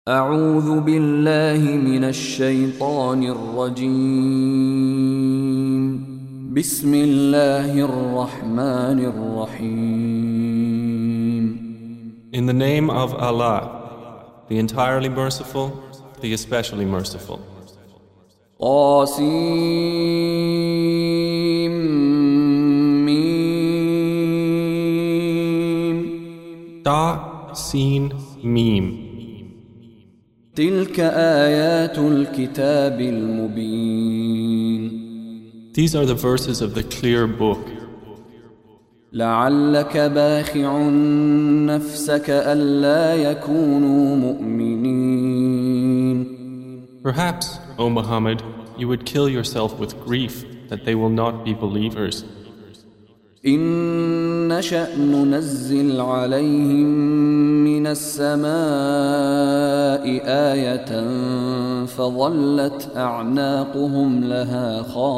أعوذ بالله من الشيطان الرجيم بسم الله الرحمن الرحيم In the name of Allah, the entirely merciful, the especially merciful. طاسيم ميم Ta, Sin, Mim. تلك آيات الكتاب المبين These are the verses of the clear book. لعلك باخع نفسك ألا يكونوا مؤمنين Perhaps, O Muhammad, you would kill yourself with grief that they will not be believers. إن نشأ ننزل عليهم من السماء آية فظلت أعناقهم لها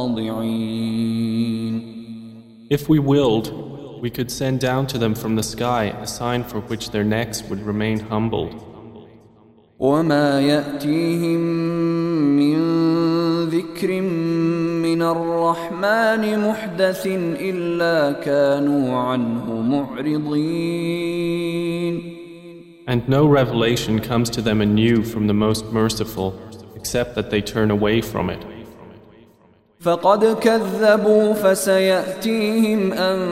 خاضعين If we willed, we could send down to them from the sky a sign for which their necks would remain humbled. وما يأتيهم من ذكر من الرحمن محدث إلا كانوا عنه معرضين And no revelation comes to them anew from the Most Merciful, except that they turn away from it. فقد كذبوا فسيأتيهم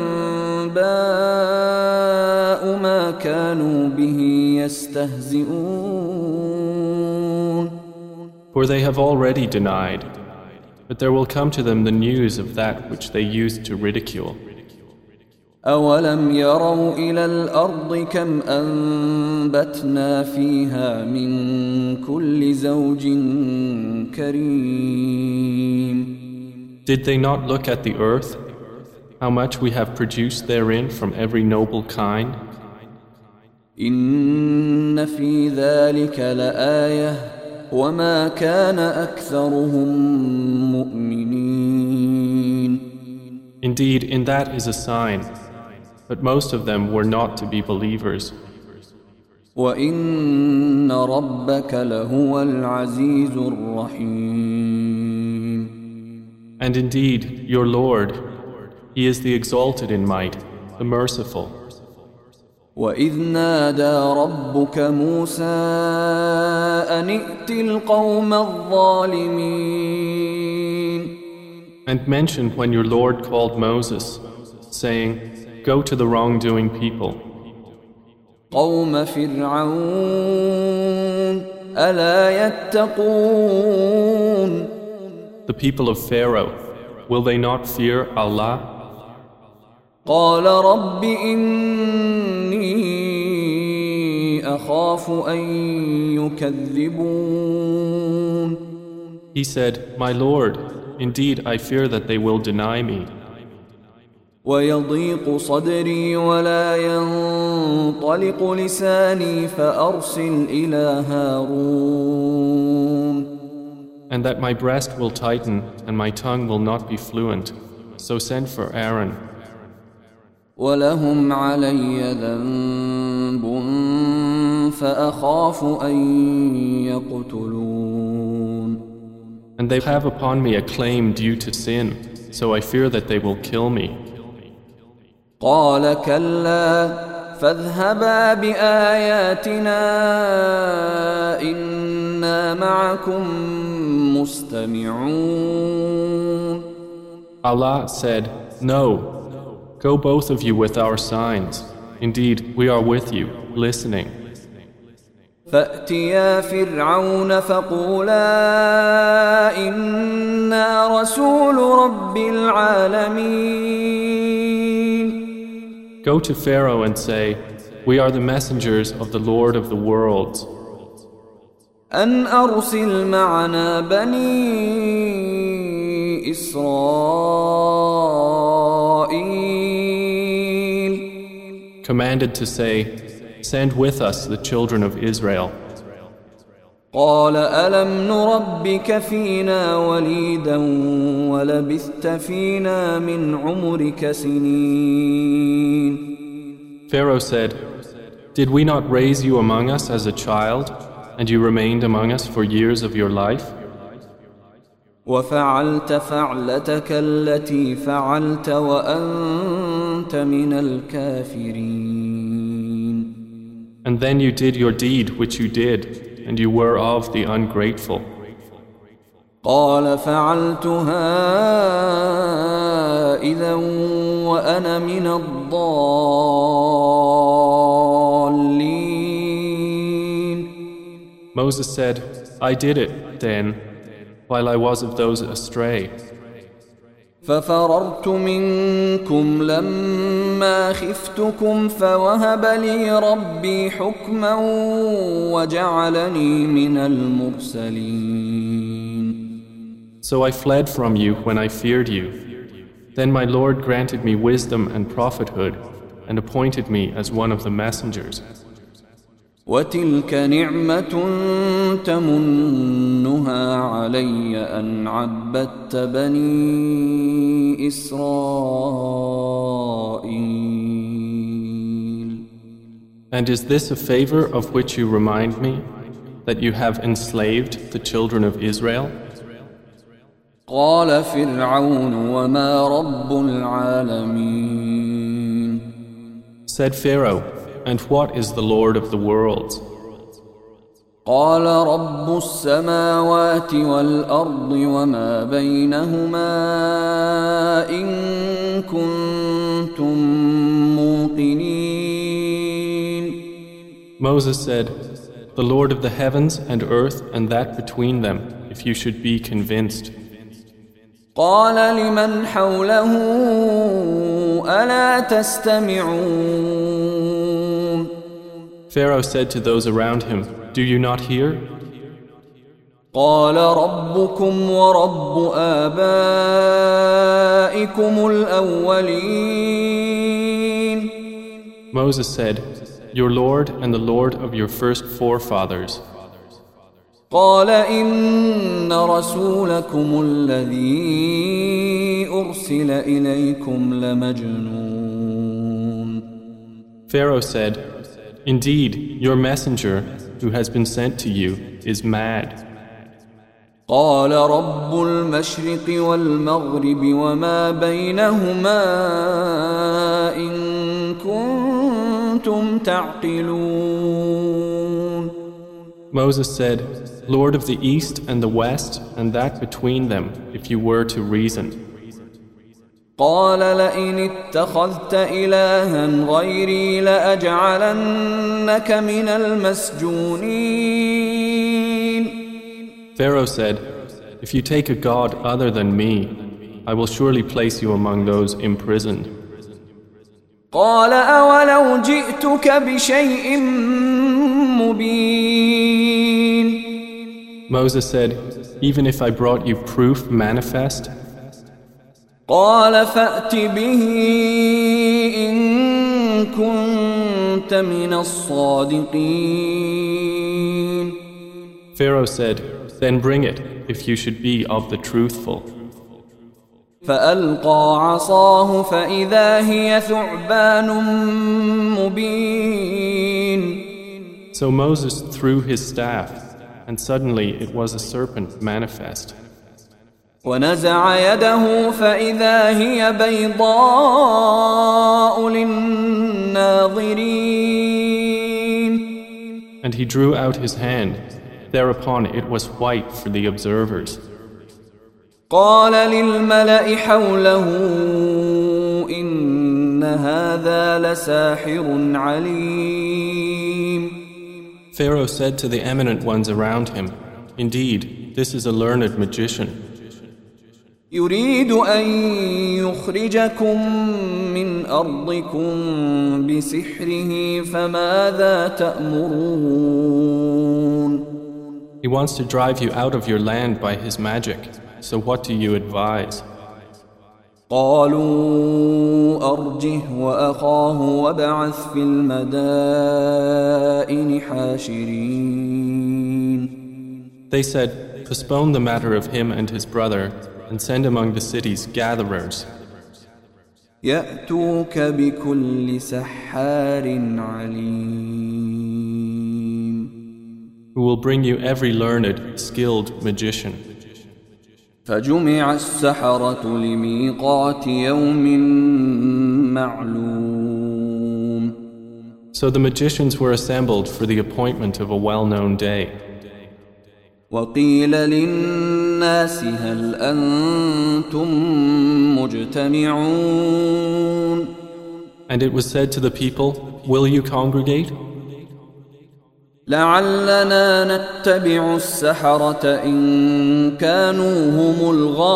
أنباء ما كانوا به يستهزئون For they have already denied, but there will come to them the news of that which they used to ridicule. أولم يروا إلى الأرض كم أنبتنا فيها من كل زوج كريم Did they not look at the earth, how much we have produced therein from every noble kind? إن في ذلك لآية وما كان أكثرهم مؤمنين Indeed, in that is a sign, but most of them were not to be believers. وإن ربك لهو العزيز الرحيم And indeed, your Lord, He is the exalted in might, the merciful. وإذ نادى ربك موسى أن ائت القوم الظالمين And mention when your Lord called Moses, saying, Go to the wrongdoing people. قوم فرعون ألا يتقون The people of Pharaoh, will they not fear Allah? قال رب إني أخاف أن يكذبون He said, My Lord, indeed I fear that they will deny me. ويضيق صدري ولا ينطلق لساني فأرسل إلى هارون And that my breast will tighten and my tongue will not be fluent. So send for Aaron. ولهم علي ذنب فأخاف أن يقتلون And they have upon me a claim due to sin, so I fear that they will kill me. قال كلا فاذهبا بآياتنا إنا معكم مستمعون Allah said, No, go both of you with our signs. Indeed, we are with you, listening. فأتيا فرعون فقولا إنا رسول رب العالمين Go to Pharaoh and say, We are the messengers of the Lord of the worlds. أن أرسل معنا بني إسرائيل Commanded to say, Send with us the children of Israel. قال ألم نربك فينا وليدا ولبثت فينا من عمرك سنين Pharaoh said, Did we not raise you among us as a child, and you remained among us for years of your life? وفعلت فعلتك التي فعلت وأنت من الكافرين. And then you did your deed which you did, and you were of the ungrateful. قال فعلتها إذا وأنا من الضالين. Moses said, I did it then, while I was of those astray. ففررت منكم لما خفتكم فوهب لي ربي حكما وجعلني من المرسلين. So I fled from you when I feared you. Then my Lord granted me wisdom and prophethood and appointed me as one of the messengers. وتلك نعمة تمنها علي أن عبدت بني إسرائيل. And is this a favor of which you remind me, that you have enslaved the children of Israel? قال فرعون وما رب العالمين. Said Pharaoh, and what is the Lord of the worlds? قال رب السماوات والأرض وما بينهما إن كنتم موقنين. Moses said, the Lord of the heavens and earth and that between them, if you should be convinced. قال لمن حوله ألا تستمعون. Pharaoh said to those around him, do you not hear? قال ربكم ورب آبائكم الأولين. Moses said, your Lord and the Lord of your first forefathers. قال إن رسولكم الذي أرسل إليكم لمجنون. Pharaoh said, indeed, your messenger who has been sent to you is mad. قال رب المشرق والمغرب وما بينهما إن كنتم تعقلون. Moses said, Lord of the east and the west and that between them, if you were to reason. قال لئن اتخذت إلها غيري لأجعلنك من المسجونين. Pharaoh said, if you take a god other than me, I will surely place you among those imprisoned. قال أولو جئتك بشيء مبين. Moses said, even if I brought you proof manifest. قال فأت به إن كنت من الصادقين. Pharaoh said, then bring it if you should be of the truthful. فألقى عصاه فإذا هي ثعبان مبين. So Moses threw his staff, and suddenly it was a serpent manifest. ونزع يده فإذا هي بيضاء للناظرين. And he drew out his hand. Thereupon it was white for the observers. قال للملأ حوله إن هذا لساحر عليم. Pharaoh said to the eminent ones around him, indeed, this is a learned magician. يريد أن يخرجكم من أرضكم بسحره فماذا تأمرون. He wants to drive you out of your land by his magic. So what do you advise? قالوا أرجه وأخاه وابعث في المدائن حاشرين. They said, postpone the matter of him and his brother and send among the cities gatherers. يأتوك بكل سحار عليم. who will bring you every learned, skilled magician. فجمع السحرة لميقات يوم معلوم. So the magicians were assembled for the appointment of a well-known day. وقيل للناس هل أنتم مجتمعون. And it was said to the people, will you congregate? لعلنا نتبع السحرة إن كانوا هم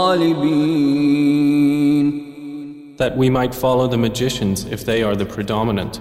الغالبين. That we might follow the magicians if they are the predominant.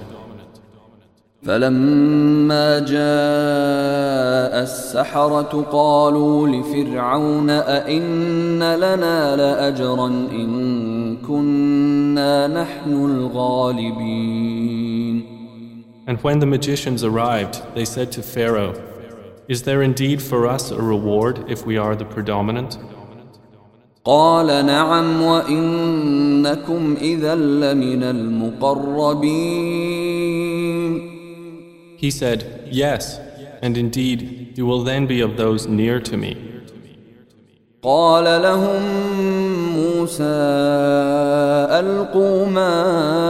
فلما جاء السحرة قالوا لفرعون أئن لنا لأجرا إن كنا نحن الغالبين. And when the magicians arrived, they said to Pharaoh, is there indeed for us a reward if we are the predominant? قال نعم وإنكم إذا لمن المقربين. He said, yes, and indeed you will then be of those near to me. قال لهم موسى ألقوا ما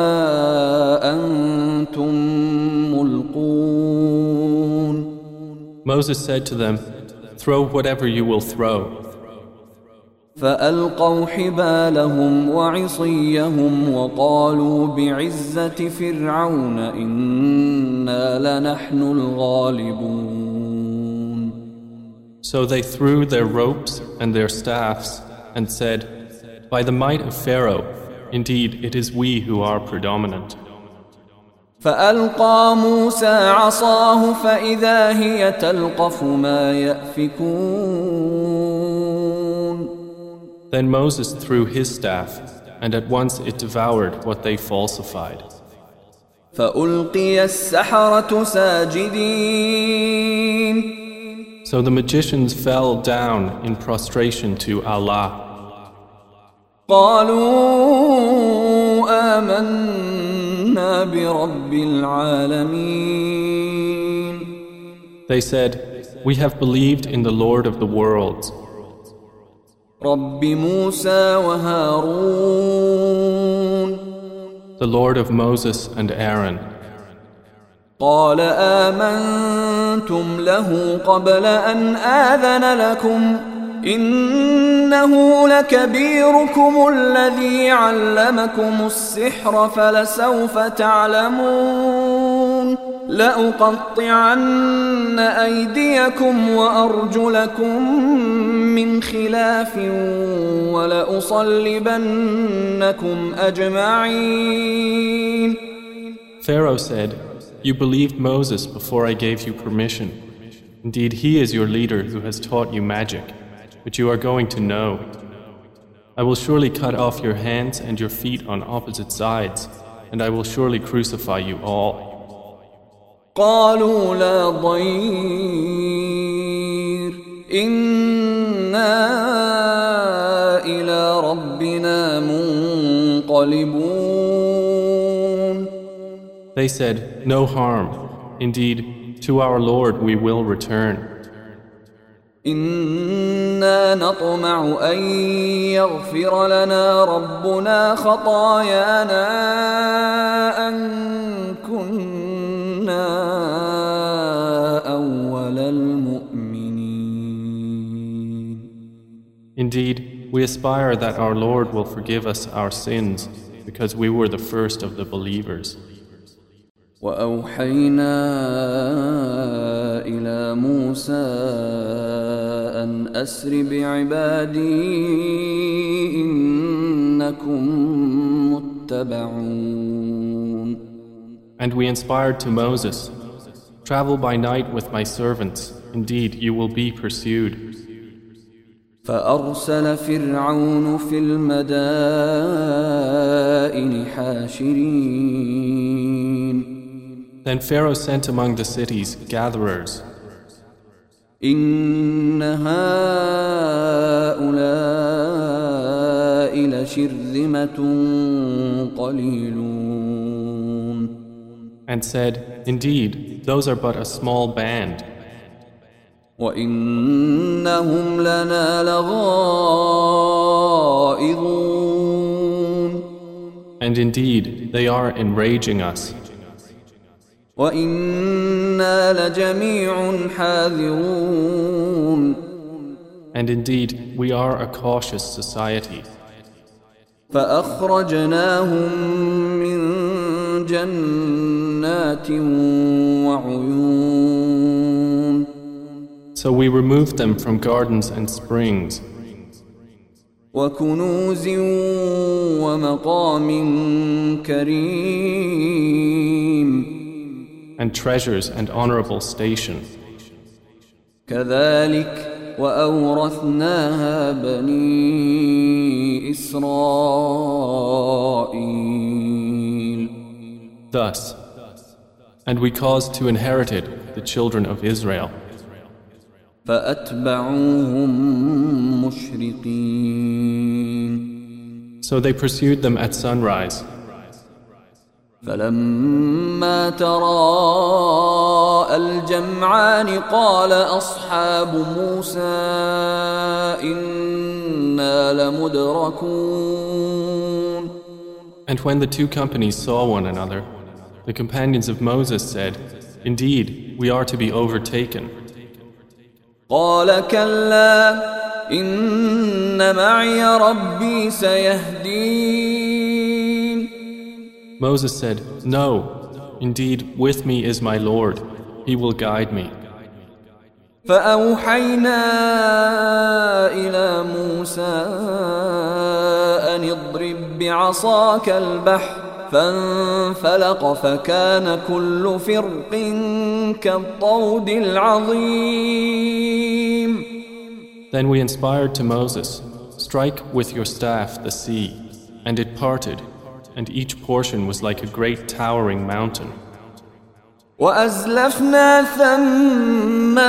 أنتم ملقون. Moses said to them, throw whatever you will throw. فألقوا حبالهم وعصيهم وقالوا بعزة فرعون إنا لنحن الغالبون. So they threw their ropes and their staffs and said, by the might of Pharaoh, indeed it is we who are predominant. فألقى موسى عصاه فإذا هي تلقف ما يأفكون. Then Moses threw his staff, and at once it devoured what they falsified. فألقي السحرة ساجدين. So the magicians fell down in prostration to Allah. قالوا آمنا برب العالمين. They said, we have believed in the Lord of the worlds, رب موسى وهارون. the Lord of Moses and Aaron. قال آمنتم له قبل أن آذن لكم إنه لكبيركم الذي علمكم السحر فلسوف تعلمون لأقطعن أيديكم وأرجلكم من خلاف ولأصلبنكم أجمعين. Pharaoh said, you believed Moses before I gave you permission. Indeed, he is your leader who has taught you magic, which you are going to know. I will surely cut off your hands and your feet on opposite sides, and I will surely crucify you all. قالوا لا ضير إنا إلى ربنا منقلبون. They said, no harm. Indeed, to our Lord we will return. إنا نطمع أن يغفر لنا ربنا خطايانا أن كنا أول المؤمنين. Indeed, we aspire that our Lord will forgive us our sins because we were the first of the believers. وأوحينا إلى موسى أن أسر بعبادي إنكم متبعون. And we inspired to Moses, travel by night with my servants, indeed you will be pursued. فأرسل فرعون في المدائن حاشرين. Then Pharaoh sent among the cities gatherers. إن هؤلاء لشرذمة قليلون. And said, indeed, those are but a small band. وإنهم لنا لغائظون. And indeed, they are enraging us. وإنا لجميع حاذرون. And indeed, we are a cautious society. فأخرجناهم من جنات وعيون. So we removed them from gardens and springs, وكنوز ومقام كريم. and treasures and honorable station. كذلك وأورثناها بني إسرائيل. Thus, and we caused to inherit it the children of Israel. فأتبعوهم مشرقين. So they pursued them at sunrise. فلما تراءى الجمعان قال أصحاب موسى إنا لمدركون. And when the two companies saw one another, the companions of Moses said, "Indeed, we are to be overtaken." قال كلا إن معي ربي سيهدين. Moses said, "No, indeed, with me is my Lord. He will guide me." فأوحينا إلى موسى أن اضرب بعصاك البحر فانفلق فكان كل فرق كالطود العظيم. Then we inspired to Moses, "Strike with your staff the sea," and it parted, and each portion was like a great towering mountain. وأزلفنا ثم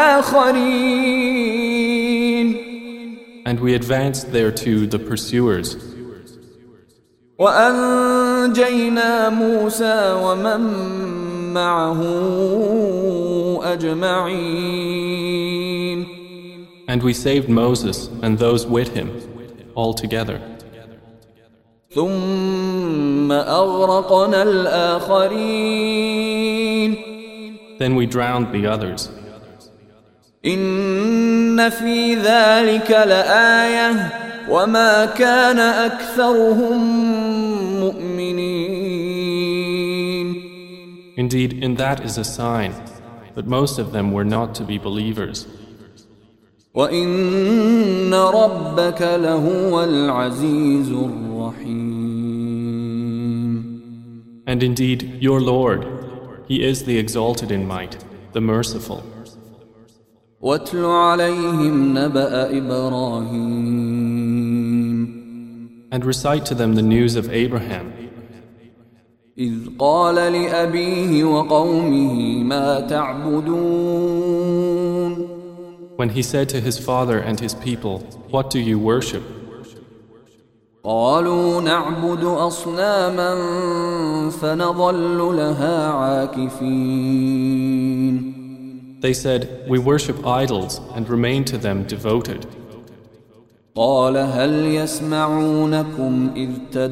الآخرين. And we advanced thereto the pursuers. وأنجينا موسى ومن معه أجمعين. And we saved Moses and those with him, all together. ثم أغرقنا الآخرين. Then we drowned the others. إن في ذلك لآية وما كان أكثرهم مؤمنين. Indeed, in that is a sign, but most of them were not to be believers. وإن ربك لهو العزيز الرحيم. And indeed, your Lord, He is the exalted in might, the merciful. واتل عليهم نبأ إبراهيم. And recite to them the news of Abraham, إذ قال لأبيه وقومه ما تعبدون. when he said to his father and his people, "What do you worship?" قالوا نعبد أصناما فنظل لها عاكفين. They said, "We worship idols and remain to them devoted." قال هل يسمعونكم إذ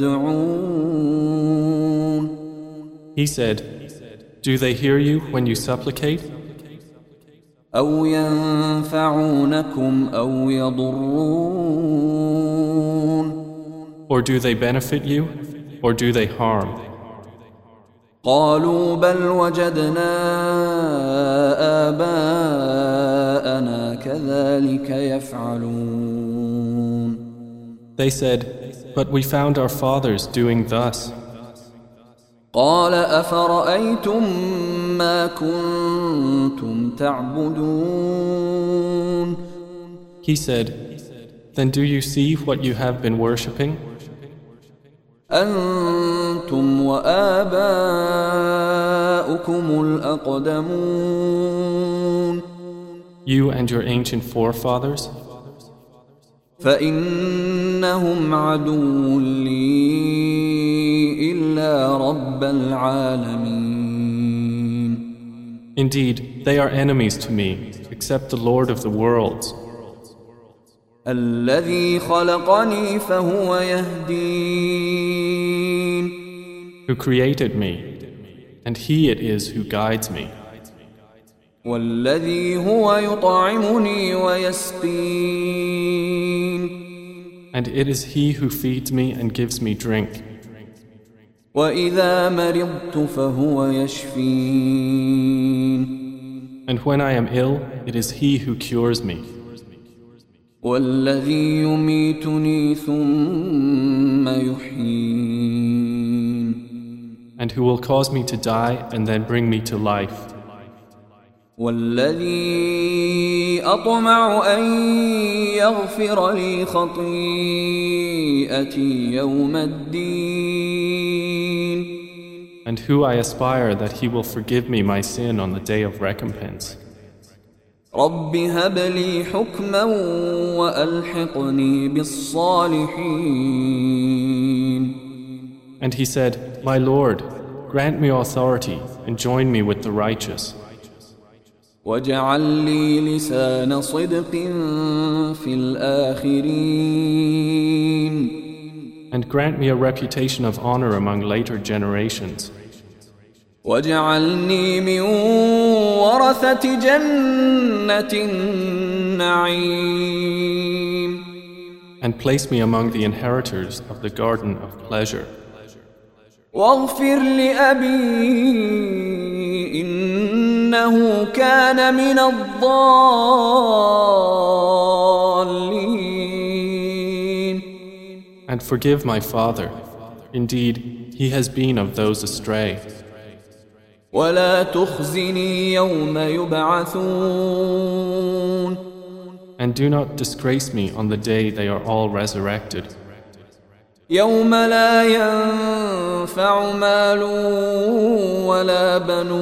تدعون. He said, "Do they hear you when you supplicate? أو ينفعونكم أو يضرون. Or do they benefit you, or do they harm?" قالوا بل وجدنا آباءنا كذلك يفعلون. They said, "But we found our fathers doing thus." قال أفرأيتم ما كنتم تعبدون. He said, "Then do you see what you have been worshipping? أنتم وآباؤكم الأقدمون. You and your ancient forefathers? فإنهم عدو لي إلا رب العالمين. Indeed, they are enemies to me, except the Lord of the worlds, الذي خلقني فهو يهدين who created me, and He it is who guides me, والذي هو يطعمني ويسقين and it is He who feeds me and gives me drink, وإذا مرضت فهو يشفين and when I am ill, it is He who cures me, والذي يميتني ثم يحيين and who will cause me to die and then bring me to life, والذي أطمع أن يغفر لي خطيئتي يوم الدين and who I aspire that He will forgive me my sin on the day of recompense. رب هب لي حكما وألحقني بالصالحين. And he said, My Lord, grant me authority and join me with the righteous, واجعل لي لسان صدق في الآخرين. and grant me a reputation of honor among later generations, واجعلني من ورثة جنة النعيم. and place me among the inheritors of the garden of pleasure. واغفر لأبي إنه كان من الضالين. And forgive my father. Indeed, he has been of those astray. ولا تخزني يوم يبعثون. And do not disgrace me on the day they are all resurrected, يوم لا ينفع مال ولا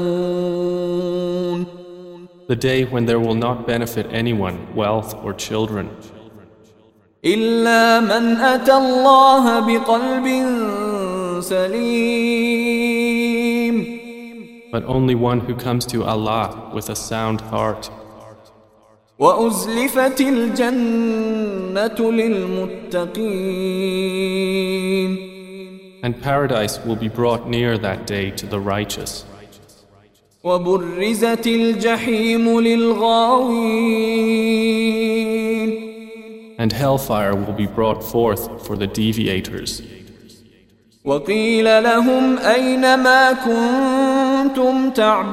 بنون. the day when there will not benefit anyone, wealth or children, إلا من أتى الله بقلب سليم. but only one who comes to Allah with a sound heart. وأزلفت الجنة للمتقين. And paradise will be brought near that day to the righteous. وبرزت الجحيم للغاوين. And hellfire will be brought forth for the deviators. وقيل لهم أين ما كنتم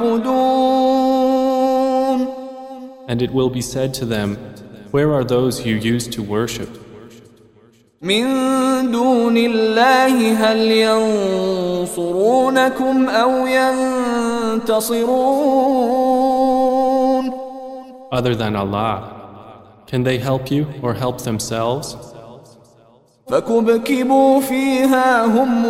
تعبدون. And it will be said to them, Where are those you used to worship? من دون الله هل ينصرونكم أو ينتصرون. Other than Allah, can they help you or help themselves? فكبكبوا فيها هم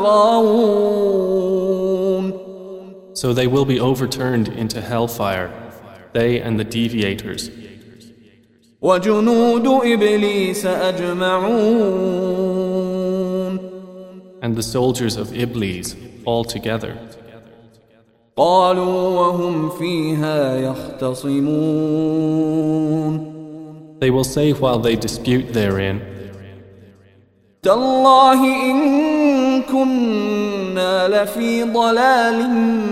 والغاوون. So they will be overturned into hellfire, they and the deviators, وجنود إبليس أجمعون. and the soldiers of Iblis all together. قالوا وهم فيها يختصمون. They will say while they dispute therein, تالله إن كنا لفي ضلال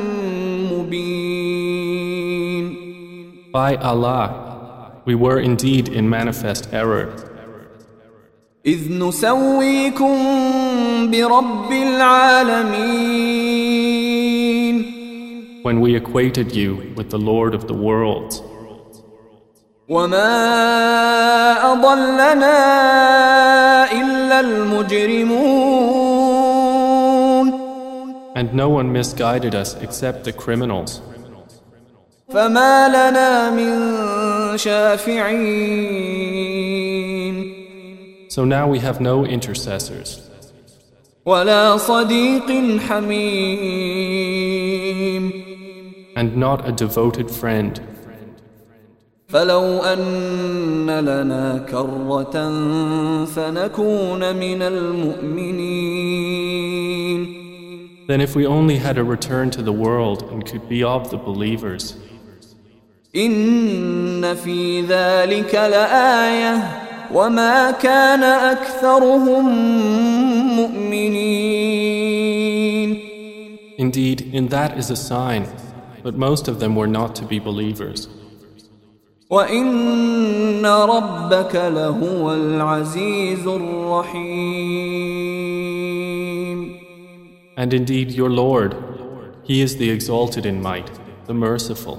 مبين. By Allah, we were indeed in manifest error, إذ نسويكم برب العالمين. when we equated you with the Lord of the worlds. وما أضلنا إلا المجرمون. And no one misguided us except the criminals. فما لنا من شافعين. So now we have no intercessors, ولا صديق حميم. and not a devoted friend. فلو أن لنا كرة فنكون من المؤمنين. Then if we only had a return to the world and could be of the believers. إن في ذلك لآية وما كان أكثرهم مؤمنين. Indeed, in that is a sign, but most of them were not to be believers. وَإِنَّ رَبَّكَ لَهُوَ الْعَزِيزُ الرَّحِيمُ. And indeed, your Lord, He is the exalted in might, the merciful.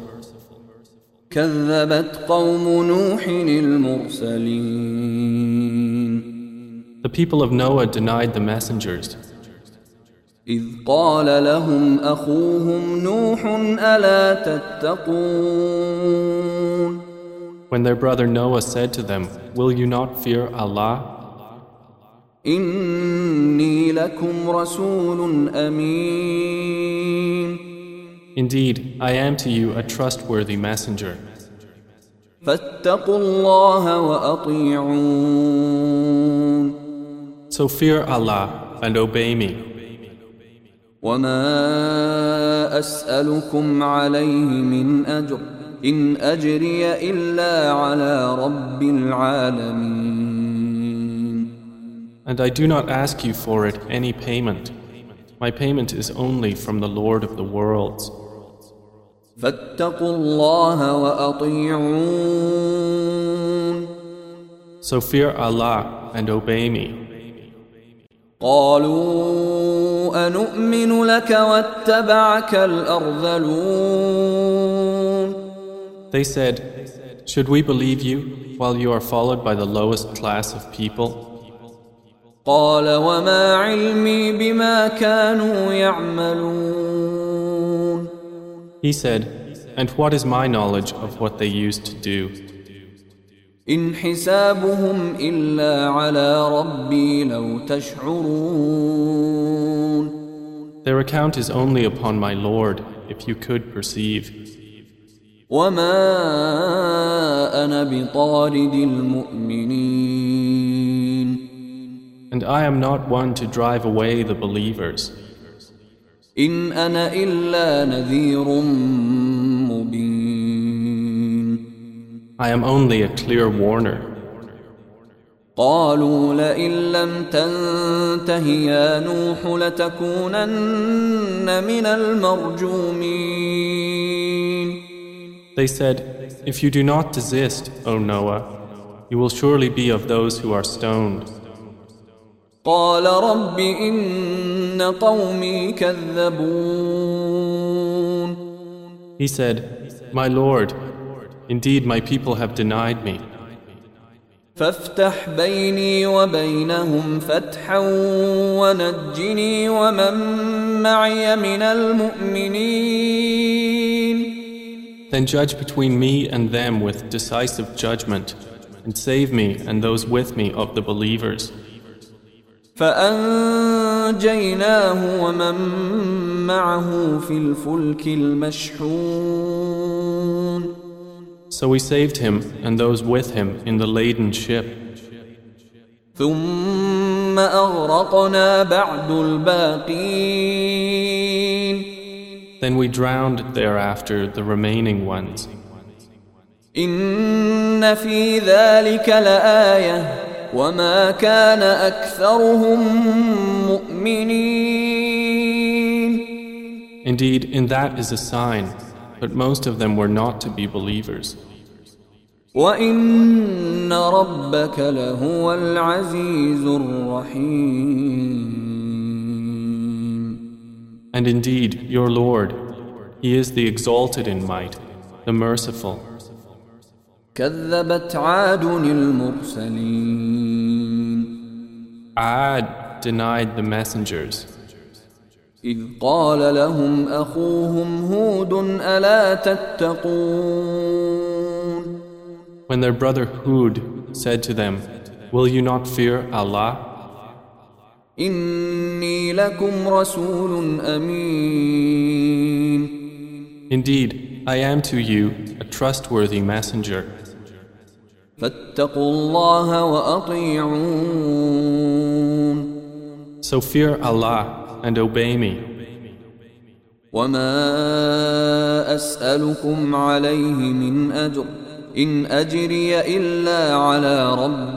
كذبت قوم نوح المرسلين. The people of Noah denied the messengers. إذ قال لهم أخوهم نوح ألا تتقون. When their brother Noah said to them, "Will you not fear Allah? إني لكم رسول أمين. Indeed, I am to you a trustworthy messenger. فاتقوا الله وأطيعون. So fear Allah and obey me. وما أسألكم عليه من أجر إن أجري إلا على رب العالمين. And I do not ask you for it any payment. My payment is only from the Lord of the worlds. فاتقوا الله وأطيعون. So fear Allah and obey me. قالوا أنؤمن لك واتبعك الأرذلون. They said, "Should we believe you while you are followed by the lowest class of people?" قال وما علمي بما كانوا يعملون. He said, "And what is my knowledge of what they used to do? إن حسابهم إلا على ربي لو تشعرون. Their account is only upon my Lord, if you could perceive. وما أنا بطارد المؤمنين. And I am not one to drive away the believers. إن أنا إلا نذير مبين. I am only a clear warner. قالوا لئن لم تنته يا نوح لتكونن من المرجومين. They said, "If you do not desist, O Noah, you will surely be of those who are stoned." قال رب إن قومي كذبون. He said, "My Lord, indeed my people have denied me. فافتح بيني وبينهم فتحا ونجني ومن معي من المؤمنين. Then judge between me and them with decisive judgment, and save me and those with me of the believers." فأنجيناه ومن معه في الفلك المشحون. So we saved him and those with him in the laden ship. ثم أغرقنا بعد الباقين. Then we drowned thereafter the remaining ones. إن في ذلك لآية وما كان أكثرهم مؤمنين. Indeed, in that is a sign, but most of them were not to be believers. وإن ربك لهو العزيز الرحيم. And indeed, your Lord, He is the exalted in might, the merciful. كذبت عاد المرسلين. Ad denied the messengers. إذ قال لهم أخوهم هود ألا تتقون. When their brother Hud said to them, "Will you not fear Allah? إني لكم رسول أمين. Indeed, I am to you a trustworthy messenger. فاتقوا الله وأطيعون. So fear Allah and obey me." وما أسألكم عليه من أجر إن أجري إلا على رب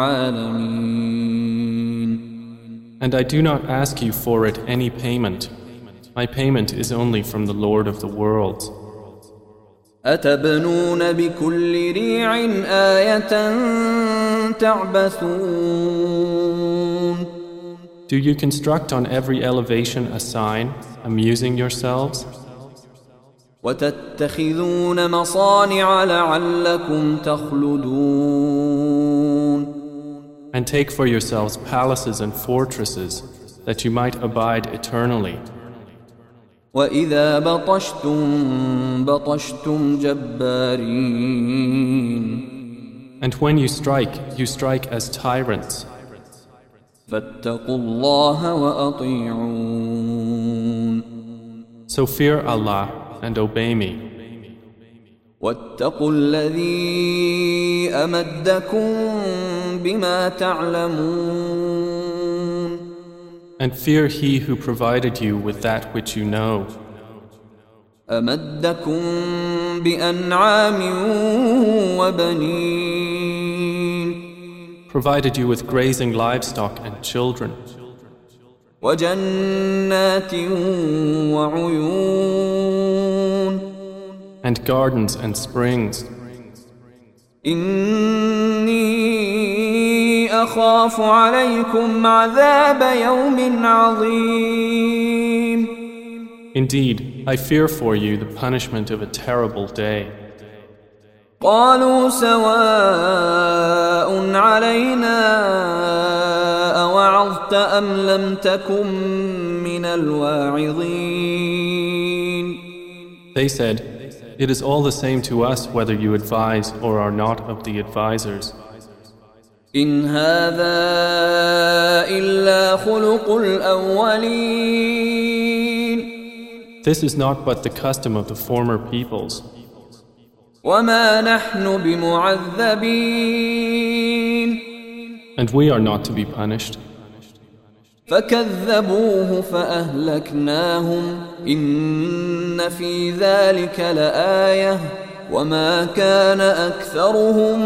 العالمين. And I do not ask you for it any payment. My payment is only from the Lord of the worlds. أتبنون بكل ريع آية تعبثون. Do you construct on every elevation a sign, amusing yourselves? وتتخذون مصانع لعلكم تخلدون. And take for yourselves palaces and fortresses, that you might abide eternally. وإذا بطشتم بطشتم جبارين. And when you strike as tyrants. فاتقوا الله وأطيعون. So fear Allah and obey me. واتقوا الذي أمدكم بما تعلمون. And fear He who provided you with that which you know. أمدكم بأنعام وبنين. Provided you with grazing livestock and children. وجنات وعيون. And gardens and springs. إني أخاف عليكم عذاب يوم عظيم. Indeed, I fear for you the punishment of a terrible day. قالوا سواء علينا أوعظت أم لم تكن من الواعظين. They said, it is all the same to us whether you advise or are not of the advisors. إن هذا إلا خلق الأولين. This is not but the custom of the former peoples. وما نحن بمعذبين. And we are not to be punished. فكذبوه فأهلكناهم إن في ذلك لآية وما كان أكثرهم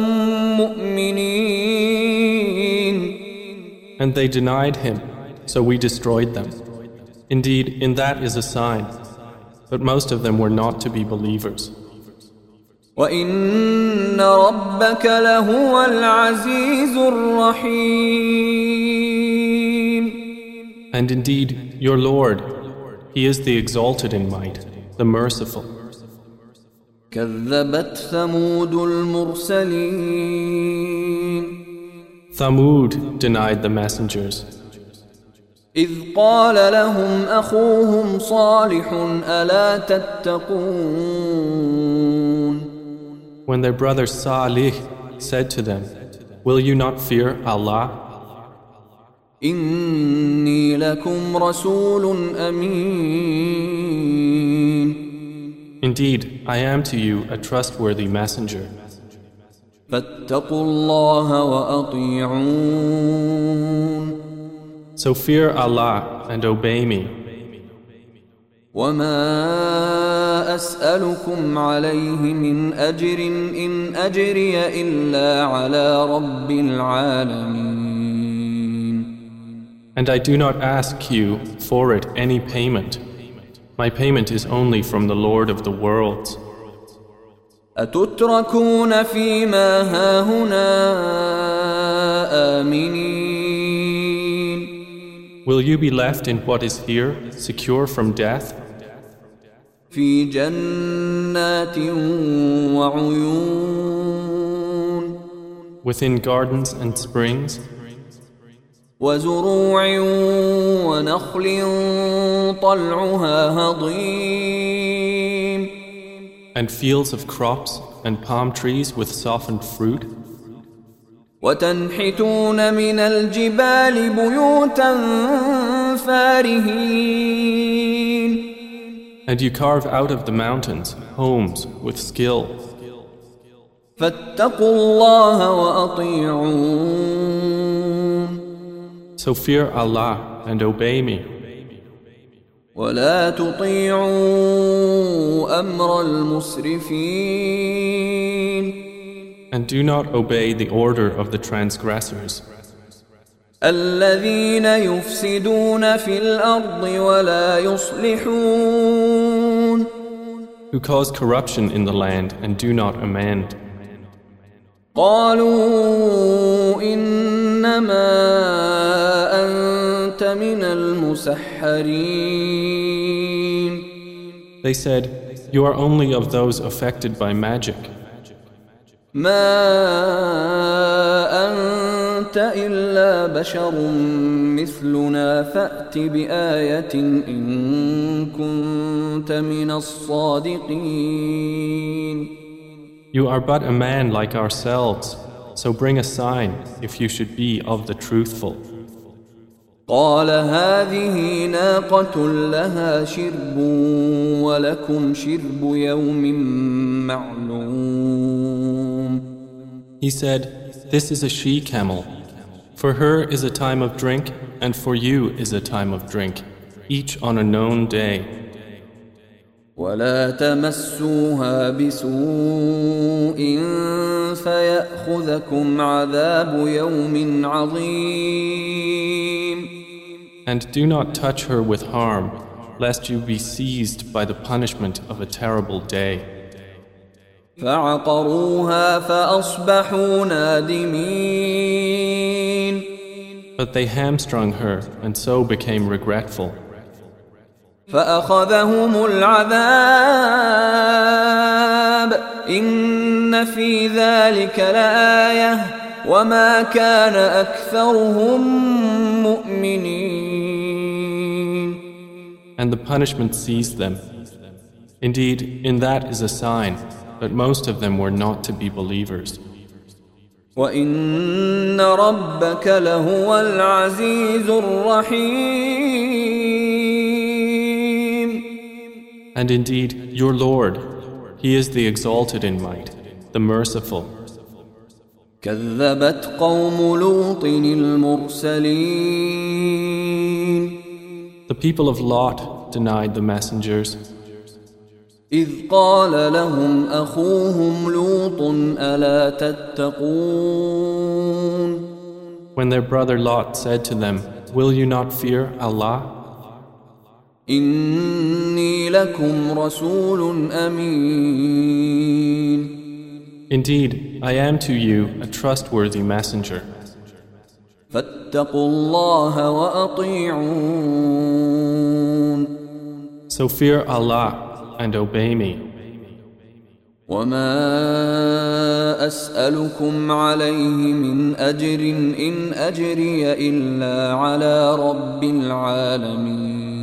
مؤمنين. And they denied him, so we destroyed them. Indeed, in that is a sign, but most of them were not to be believers. وَإِنَّ رَبَّكَ لَهُوَ الْعَزِيزُ الرَّحِيمُ. And indeed, your Lord, He is the exalted in might, the merciful. كذبت ثمود المرسلين. Thamud denied the messengers. إذ قال لهم أخوهم صالح ألا تتقون. When their brother Salih said to them, will you not fear Allah? إني لكم رسول أمين. Indeed, I am to you a trustworthy messenger. فاتقوا الله وأطيعون. So fear Allah and obey me. وما أسألكم عليه من أجر إن أجري إلا على رب العالمين. And I do not ask you for it any payment. My payment is only from the Lord of the worlds. أتتركون فيما هاهنا آمنين. Will you be left in what is here, secure from death? في جنات وعيون. Within gardens and springs. وزروع ونخل طلعها هضيم. And fields of crops and palm trees with softened fruit. وتنحتون من الجبال بيوتا فارهين. And you carve out of the mountains homes with skill. فاتقوا الله وأطيعون. So fear Allah and obey me. ولا تطيعوا أمر المسرفين And do not obey the order of the transgressors, الذين يفسدون في الأرض ولا يصلحون who cause corruption in the land and do not amend. قالوا إنما أنت من المسحرين They said, "You are only of those affected by magic. ما أنت إلا بشر مثلنا فأت بآية إن كنت من الصادقين." You are but a man like ourselves, so bring a sign if you should be of the truthful. قال هذه ناقة لها شرب ولكم شرب يوم معلوم. He said, "This is a she-camel. For her is a time of drink, and for you is a time of drink, each on a known day. ولا تمسوها بسوء فيأخذكم عذاب يوم عظيم. And do not touch her with harm, lest you be seized by the punishment of a terrible day." فعقروها فأصبحوا نادمين. But they hamstrung her and so became regretful. فأخذهم العذاب إن في ذلك لآية وما كان أكثرهم مؤمنين. And the punishment seized them. Indeed, in that is a sign, but most of them were not to be believers. وَإِنَّ رَبَّكَ لَهُوَ الْعَزِيزُ الرَّحِيمُ. And indeed, your Lord, He is the exalted in might, the merciful. كذبت قوم لوط المرسلين. The people of Lot denied the messengers. إذ قال لهم أخوهم لوط ألا تتقون. When their brother Lot said to them, "Will you not fear Allah? إني لكم رسول أمين. Indeed, I am to you a trustworthy messenger. فاتقوا الله وأطيعون. So fear Allah and obey me. وما أسألكم عليه من أجر إن أجري إلا على رب العالمين.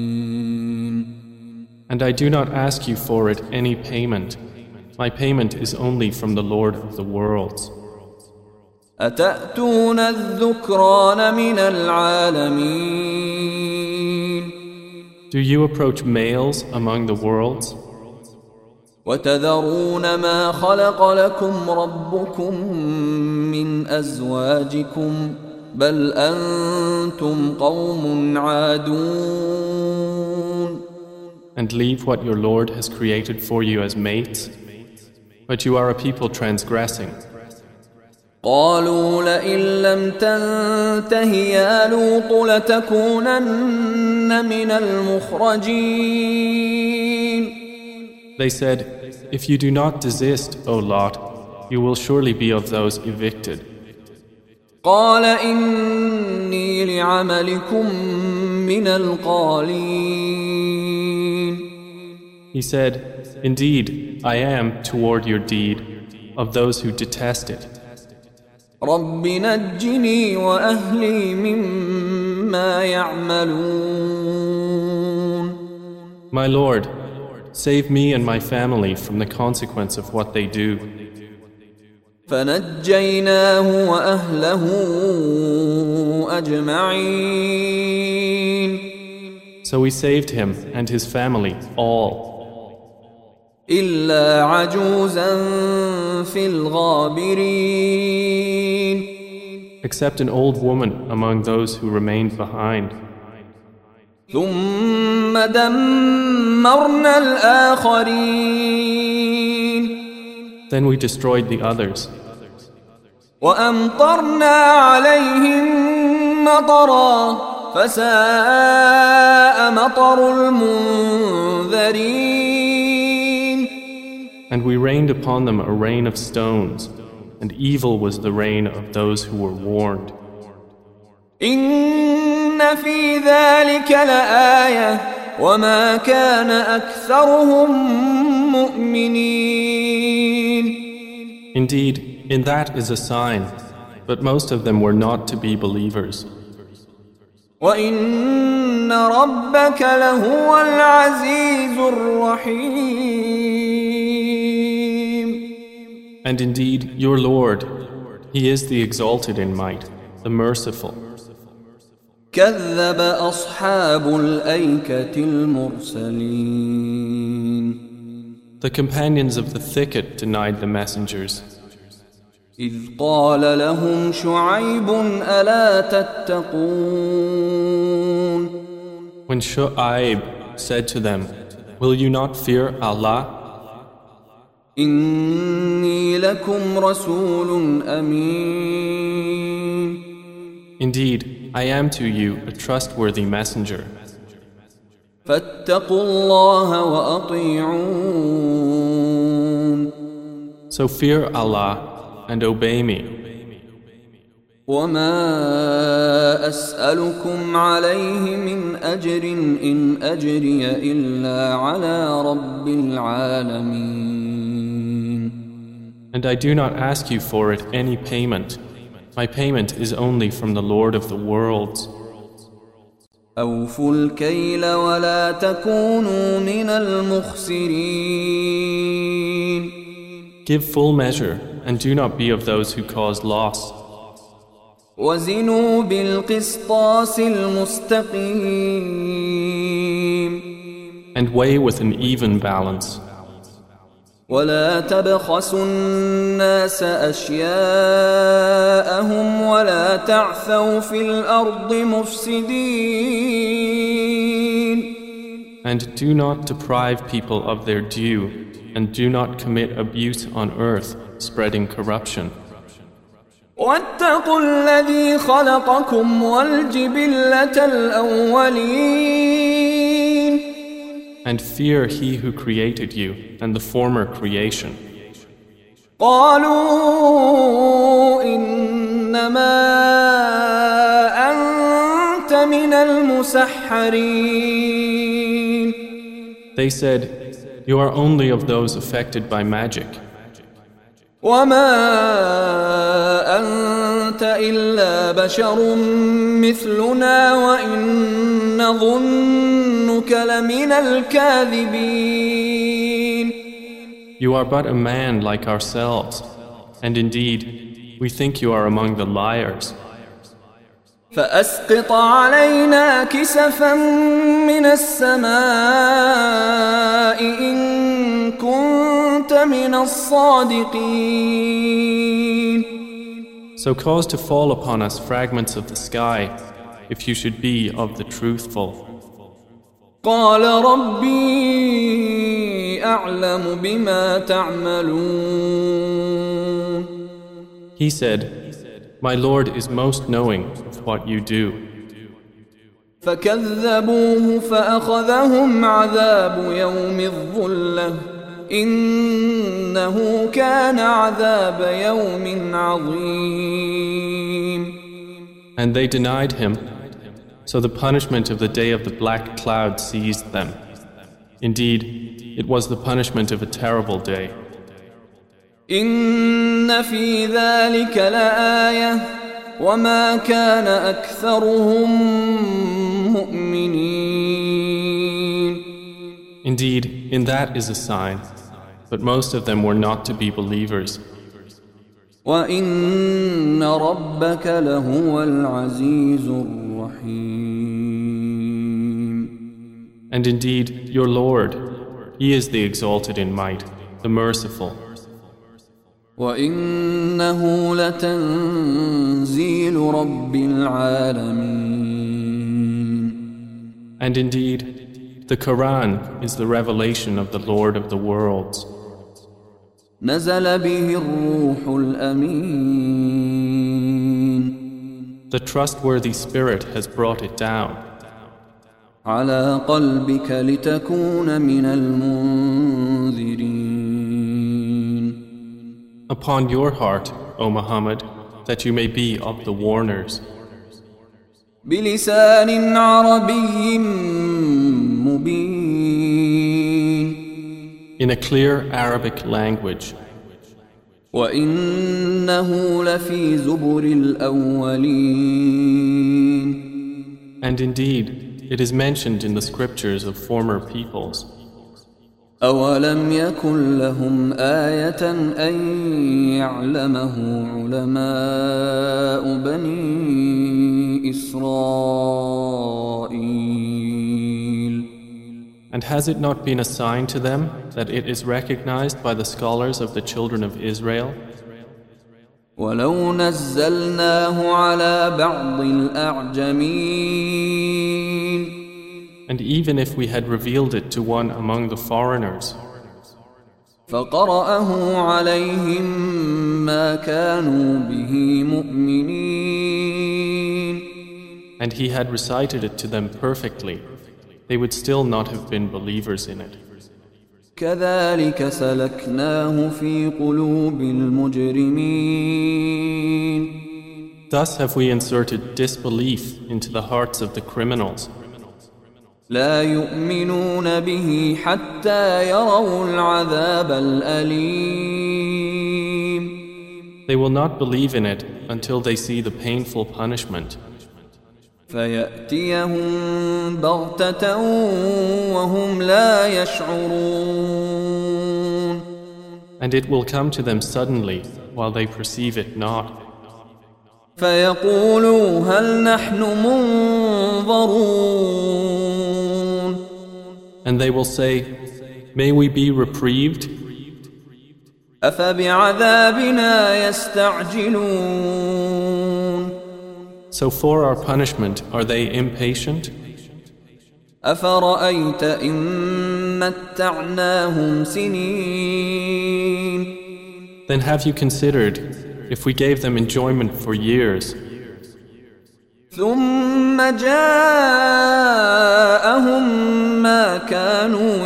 And I do not ask you for it any payment. My payment is only from the Lord of the worlds. أتأتون الذكران من العالمين. Do you approach males among the worlds? وتذرون ما خلق لكم ربكم من أزواجكم بل أنتم قوم عادون. And leave what your Lord has created for you as mates? But you are a people transgressing. قالوا لئن لم تنته يا لوط لتكونن من المخرجين. They said, "If you do not desist, O Lot, you will surely be of those evicted." قال إني لعملكم من القالين. He said, "Indeed, I am toward your deed of those who detest it. رب نجني وأهلي مما يعملون. My Lord, save me and my family from the consequence of what they do." فنجيناه وأهله أجمعين. So we saved him and his family all, إلا عجوزا في الغابرين. except an old woman among those who remained behind. ثم دمرنا الآخرين. Then we destroyed the others. وأمطرنا عليهم مطرا فساء مطر المنذرين. And we rained upon them a rain of stones, and evil was the rain of those who were warned. إن في ذلك لآية وما كان أكثرهم مؤمنين. Indeed, in that is a sign, but most of them were not to be believers. وَإِنَّ رَبَّكَ لَهُوَ الْعَزِيزُ الرَّحِيمُ. And indeed, your Lord, He is the exalted in might, the merciful. كَذَّبَ أَصْحَابُ الْأَيْكَةِ الْمُرْسَلِينَ. The companions of the thicket denied the messengers. إِذْ قَالَ لَهُمْ شُعَيْبٌ أَلَا تَتَّقُونَ. When Shu'aib said to them, "Will you not fear Allah? إِنِّي لَكُمْ رَسُولٌ أَمِينٌ. Indeed, I am to you a trustworthy messenger. فَاتَّقُوا اللَّهَ وَأَطِيعُونِ. So fear Allah and obey me. وَمَا أَسْأَلُكُمْ عَلَيْهِ مِنْ أَجْرٍ إِنْ أَجْرِيَ إِلَّا عَلَى رَبِّ الْعَالَمِينَ. And I do not ask you for it any payment. My payment is only from the Lord of the worlds. أَوْفُوا الْكَيْلَ وَلَا تَكُونُوا مِنَ الْمُخْسِرِينَ. Give full measure and do not be of those who cause loss. وَزِنُوا بِالْقِسْطَاسِ الْمُسْتَقِيمِ. And weigh with an even balance. ولا تبخسوا الناس أشياءهم ولا تعثوا في الأرض مفسدين. And do not deprive people of their due, and do not commit abuse on earth, spreading corruption. واتقوا الذي خلقكم والجبلة الأولين. And fear He who created you and the former creation. قالوا إنما أنت من المسحرين. They said, "You are only of those affected by magic. وما أنت إلا بشر مثلنا وإن نظنك لمن الكاذبين. You are but a man like ourselves, and indeed, we think you are among the liars. فأسقط علينا كسفا من السماء إن كنت من الصادقين. So cause to fall upon us fragments of the sky, if you should be of the truthful." قال ربي أعلم بما تعملون. He said, "My Lord is most knowing of what you do." فكذبوه فأخذهم عذاب يوم الظلة إنه كان عذاب يوم عظيم. And they denied him, so the punishment of the day of the black cloud seized them. Indeed, it was the punishment of a terrible day. إن في ذلك لآية وما كان أكثرهم مؤمنين. Indeed, in that is a sign, but most of them were not to be believers. وإن ربك لهو العزيز الرحيم. And indeed, your Lord, He is the exalted in might, the merciful. وإنه لتنزيل رب العالمين. And indeed, the Quran is the revelation of the Lord of the worlds. نزل به الروح الأمين The trustworthy Spirit has brought it down على قلبك لتكون من المنذرين upon your heart, O Muhammad, that you may be of the warners. بلسان عربي مبين In a clear Arabic language. وإنه لفي زبر الأولين And indeed, it is mentioned in the scriptures of former peoples. أولم يكن لهم آية أن يعلمه علماء بني إسرائيل And has it not been a sign to them that it is recognized by the scholars of the children of Israel? ولو نزلناه على بعض الأعجمين And even if we had revealed it to one among the foreigners, فقرأه عليهم ما كانوا به مؤمنين and he had recited it to them perfectly, they would still not have been believers in it. كذلك سلكناه في قلوب المجرمين Thus have we inserted disbelief into the hearts of the criminals. لا يؤمنون به حتى يروا العذاب الأليم They will not believe in it until they see the painful punishment. فيأتيهم بغتة وهم لا يشعرون And it will come to them suddenly while they perceive it not. فيقولوا هل نحن منظرون And they will say, may we be reprieved? أفبعذابنا يستعجلون So for our punishment are they impatient? أفرأيت إن متعناهم سنين Then have you considered if we gave them enjoyment for years, ثم جاءهم ما كانوا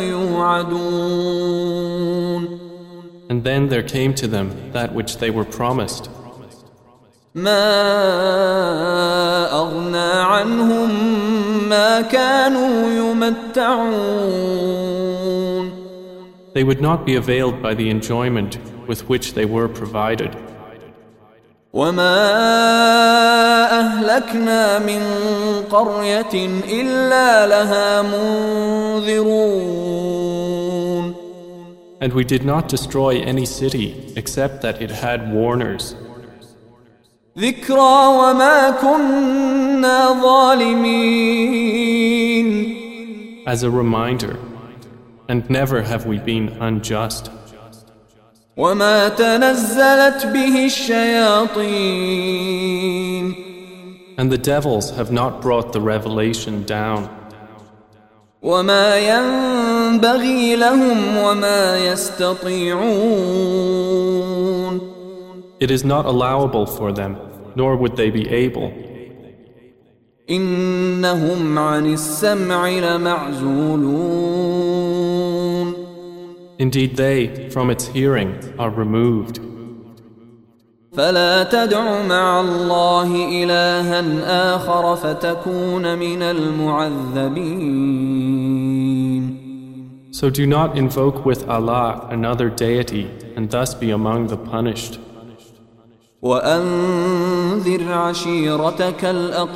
يوعدون and then there came to them that which they were promised, ما أغنى عنهم ما كانوا يمتعون they would not be availed by the enjoyment with which they were provided. وما أهلكنا من قرية إلا لها منذرون And we did not destroy any city except that it had warners, ذكرى وما كنا ظالمين as a reminder, and never have we been unjust. وما تنزلت به الشياطين And the devils have not brought the revelation down, وما ينبغي لهم وما يستطيعون it is not allowable for them, nor would they be able. إنهم عن السمع لمعزولون Indeed, they, from its hearing, are removed. فلا تدع مع الله إلها آخر فتكون من المعذبين So do not invoke with Allah another deity and thus be among the punished. وأنذر عشيرتك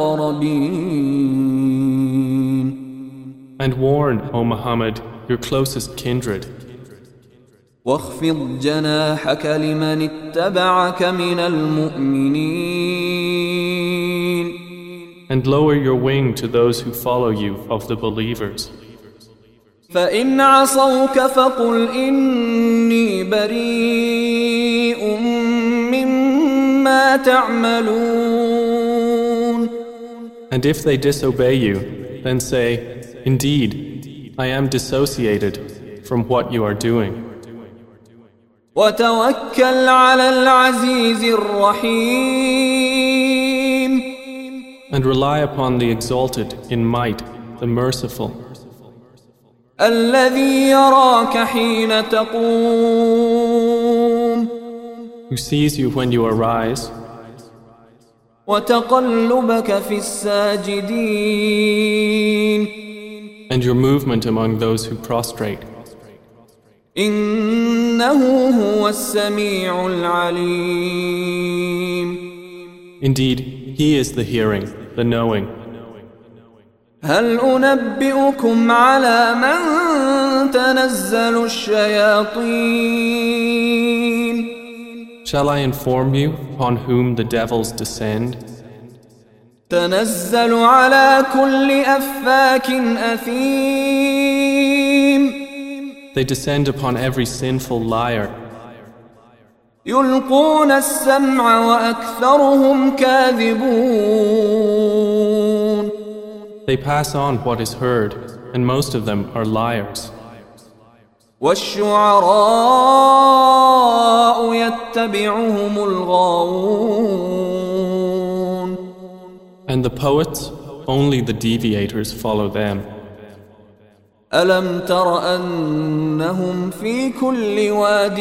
الأقربين And warn, O Muhammad, your closest kindred, واخفض جناحك لمن اتبعك من المؤمنين and lower your wing to those who follow you of the believers. فإن عصوك فقل إني بريء مما تعملون And if they disobey you, then say, Indeed, I am dissociated from what you are doing. وتوكل على العزيز الرحيم And rely upon the exalted in might, the merciful, الذي يراك حين تقوم who sees you when you arise وتقلبك في الساجدين and your movement among those who prostrate. إنه هو السميع العليم. Indeed, He is the hearing, the knowing. هل أنبئكم على من تنزل الشياطين Shall I inform you upon whom the devils descend? تنزل على كل أفاك أثيم They descend upon every sinful liar. يلقون السمع وأكثرهم كاذبون. They pass on what is heard, and most of them are liars. والشعراء يتبعهم الغاوون. And the poets, only the deviators follow them. ألم تر أنهم في كل واد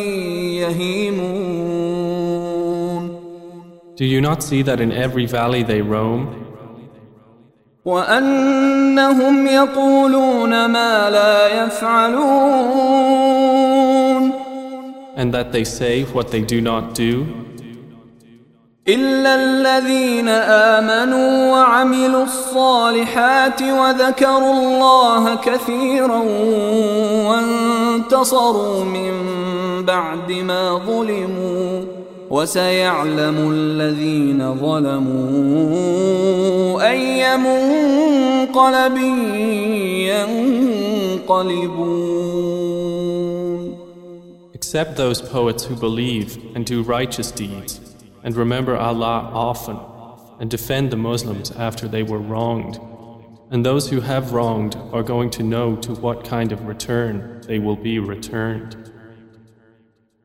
يهيمون. Do you not see that in every valley they roam? وأنهم يقولون ما لا يفعلون. And that they say what they do not do? إلا الذين آمنوا وعملوا الصالحات وذكروا الله كثيرا وانتصروا من بعد ما ظلموا وسيعلم الذين ظلموا أي منقلب ينقلبون. Except those poets who believe and do righteous deeds and remember Allah often and defend the Muslims after they were wronged. And those who have wronged are going to know to what kind of return they will be returned.